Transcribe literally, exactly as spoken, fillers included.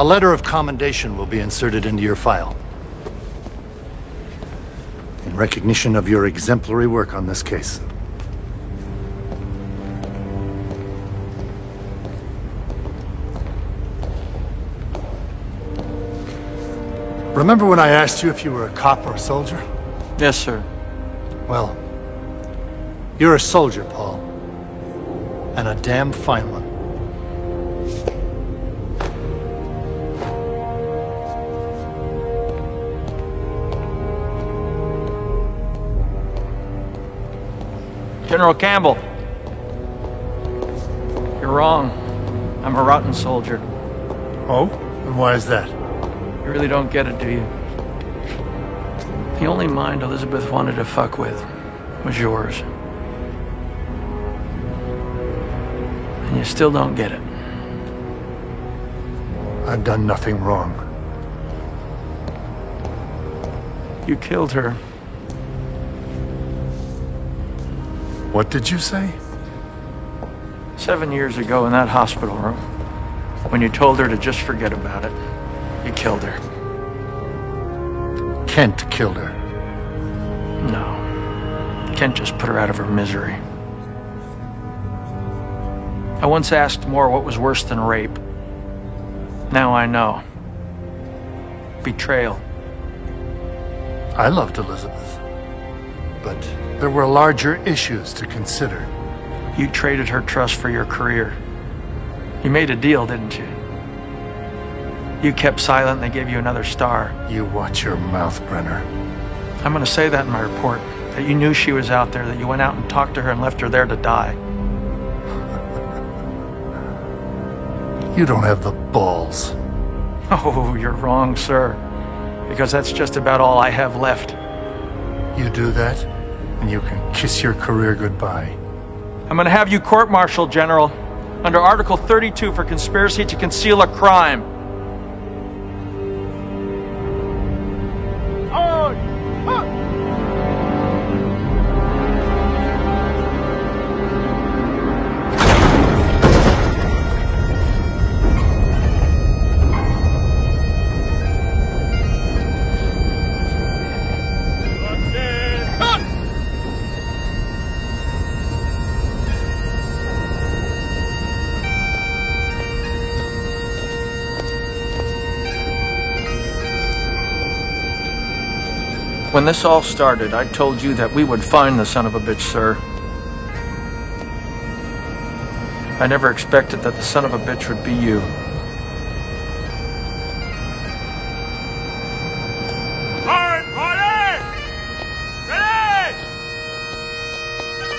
A letter of commendation will be inserted into your file, in recognition of your exemplary work on this case. Remember when I asked you if you were a cop or a soldier? Yes, sir. Well, you're a soldier, Paul. And a damn fine one. General Campbell. You're wrong. I'm a rotten soldier. Oh? And why is that? You really don't get it, do you? The only mind Elizabeth wanted to fuck with was yours. And you still don't get it. I've done nothing wrong. You killed her. What did you say? Seven years ago in that hospital room, when you told her to just forget about it, you killed her. Kent killed her. No. Kent just put her out of her misery. I once asked Moore what was worse than rape. Now I know. Betrayal. I loved Elizabeth. But there were larger issues to consider. You traded her trust for your career. You made a deal, didn't you? You kept silent and they gave you another star. You watch your mouth, Brenner. I'm going to say that in my report, that you knew she was out there, that you went out and talked to her and left her there to die. You don't have the balls. Oh, you're wrong, sir. Because that's just about all I have left. You do that, and you can kiss your career goodbye. I'm going to have you court-martialed, General, under Article thirty-two for conspiracy to conceal a crime. When this all started, I told you that we would find the son of a bitch, sir. I never expected that the son of a bitch would be you.